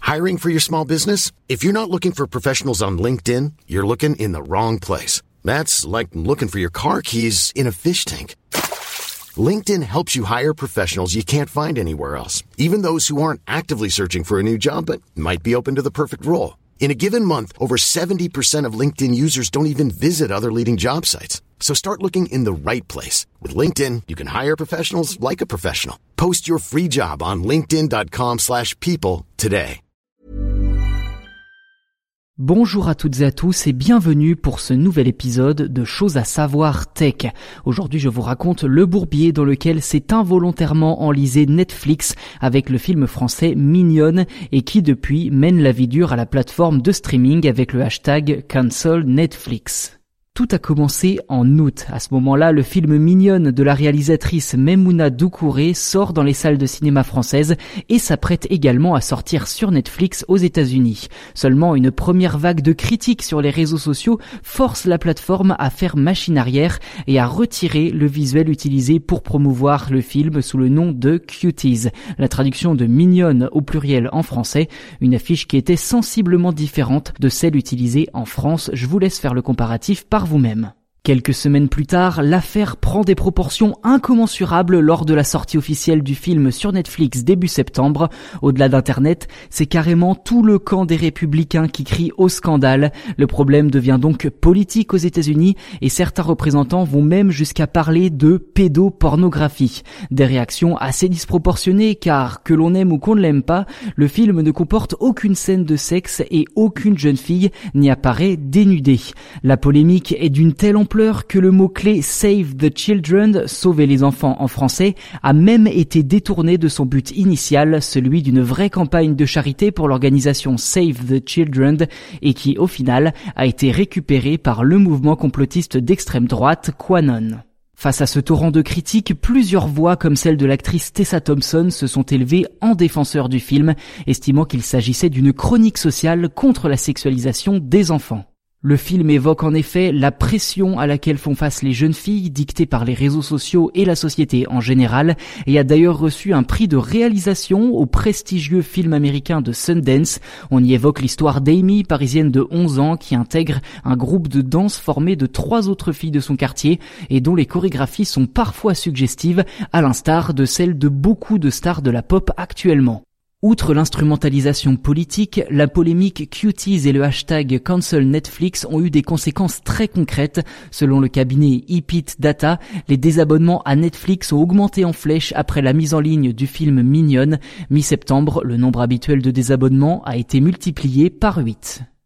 Hiring for your small business? If you're not looking for professionals on LinkedIn, you're looking in the wrong place. That's like looking for your car keys in a fish tank. LinkedIn helps you hire professionals you can't find anywhere else, even those who aren't actively searching for a new job but might be open to the perfect role. In a given month, over 70% of LinkedIn users don't even visit other leading job sites. So start looking in the right place. With LinkedIn, you can hire professionals like a professional. Post your free job on linkedin.com/people today. Bonjour à toutes et à tous et bienvenue pour ce nouvel épisode de Choses à savoir tech. Aujourd'hui, je vous raconte le bourbier dans lequel s'est involontairement enlisé Netflix avec le film français Mignonne et qui depuis mène la vie dure à la plateforme de streaming avec le hashtag Cancel Netflix. Tout a commencé en août. À ce moment-là, le film Mignonne de la réalisatrice Maimouna Doucouré sort dans les salles de cinéma françaises et s'apprête également à sortir sur Netflix aux États-Unis. Seulement, une première vague de critiques sur les réseaux sociaux force la plateforme à faire machine arrière et à retirer le visuel utilisé pour promouvoir le film sous le nom de Cuties. La traduction de Mignonne au pluriel en français, une affiche qui était sensiblement différente de celle utilisée en France. Je vous laisse faire le comparatif par vous-même. Quelques semaines plus tard, l'affaire prend des proportions incommensurables lors de la sortie officielle du film sur Netflix début septembre. Au-delà d'Internet, c'est carrément tout le camp des républicains qui crie au scandale. Le problème devient donc politique aux États-Unis et certains représentants vont même jusqu'à parler de pédopornographie. Des réactions assez disproportionnées car, que l'on aime ou qu'on ne l'aime pas, le film ne comporte aucune scène de sexe et aucune jeune fille n'y apparaît dénudée. La polémique est d'une telle ampleur que le mot-clé Save the Children, sauver les enfants en français, a même été détourné de son but initial, celui d'une vraie campagne de charité pour l'organisation Save the Children et qui, au final, a été récupéré par le mouvement complotiste d'extrême droite QAnon. Face à ce torrent de critiques, plusieurs voix comme celle de l'actrice Tessa Thompson se sont élevées en défenseur du film, estimant qu'il s'agissait d'une chronique sociale contre la sexualisation des enfants. Le film évoque en effet la pression à laquelle font face les jeunes filles, dictée par les réseaux sociaux et la société en général, et a d'ailleurs reçu un prix de réalisation au prestigieux film américain de Sundance. On y évoque l'histoire d'Amy, parisienne de 11 ans, qui intègre un groupe de danse formé de 3 autres filles de son quartier et dont les chorégraphies sont parfois suggestives, à l'instar de celles de beaucoup de stars de la pop actuellement. Outre l'instrumentalisation politique, la polémique Cuties et le hashtag Cancel Netflix ont eu des conséquences très concrètes. Selon le cabinet Ipit Data, les désabonnements à Netflix ont augmenté en flèche après la mise en ligne du film Mignonne. Mi-septembre, le nombre habituel de désabonnements a été multiplié par 8.